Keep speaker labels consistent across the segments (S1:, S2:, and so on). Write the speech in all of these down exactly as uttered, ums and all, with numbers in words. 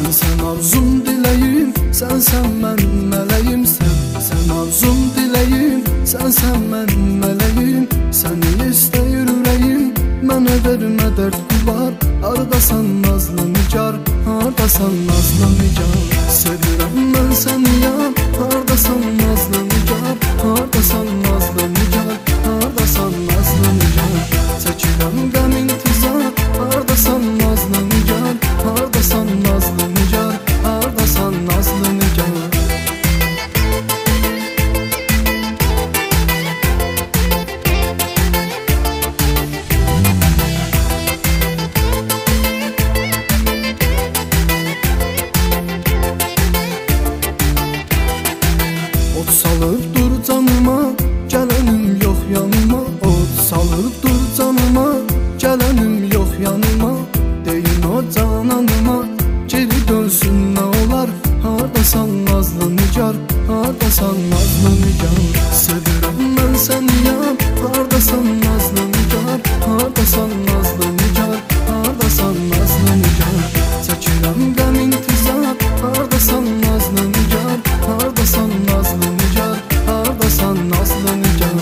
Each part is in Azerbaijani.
S1: Sen arzum diləyim, sən sən mən mələyim. Sən, sən arzum diləyim, sən sən mən mələyim. Səni istəyir ürəyim, mənə vermə dərd qullar. Hardasan nazlı nigar, hardasan nazlı nigar. Sevirəm mən səni yar, hardasan nazlı nigar. Hardasan nazlı nigar, hardasan nazlı nigar. Çəkirəm qəm intizar, hardasan nazlı nigar. Hardasan nazlı nigar, hardasan nazlı nigar. Ot salıb dur canıma, gələnim yox yanıma. Ot salıb dur canıma, gələnim yox yanıma. Deyin o cananıma, geri dönsün nə olar. Hardasan nazlı nigar, hardasan nazlı nigar. Sevirəm mən səni yar, hardasan nazlı nigar. Hardasan nazlı nigar, hardasan nazlı nigar. Çəkirəm qəm intizar, hardasan nazlı nigar. Hardasan nazlı nigar, hardasan nazlı nigar.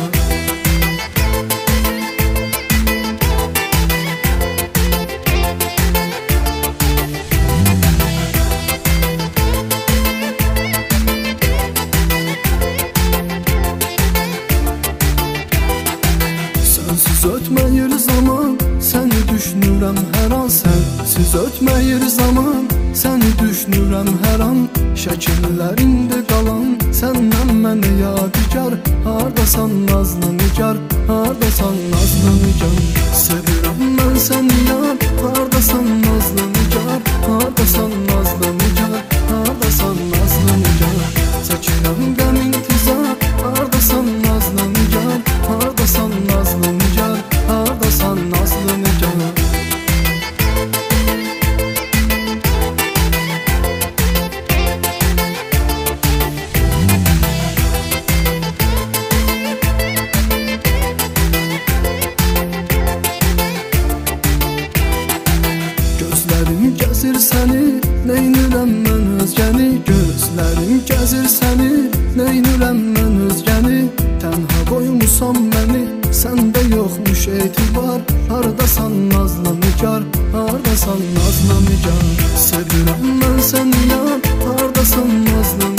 S1: Sensiz ötməyir zaman, səni düşünürəm hər an. Sensiz ötməyir zaman, səni düşünürəm hər an. Şəkillərində qalan, səndən mənə yadigar. Hardasan nazlı nigar, hardasan nazlı nigar. Sevirəm mən səni yar, hardasan nazlı nigar. Hardasan nazlı nigar, hardasan nazlı nigar. Çəkirəm qəm intizar, hardasan nazlı nigar. Hardasan nazlı nigar, hardasan nazlı nigar. Gözlərim gəzir səni, neynirəm mən özgəni. Gözlərim gəzir səni, neynirəm mən özgəni. Tənha qoymusan məni, səndə yoxmuş etibar. Hardasan nazlı nigar, hardasan nazlı nigar. Sevirəm mən səni yar, hardasan nazlı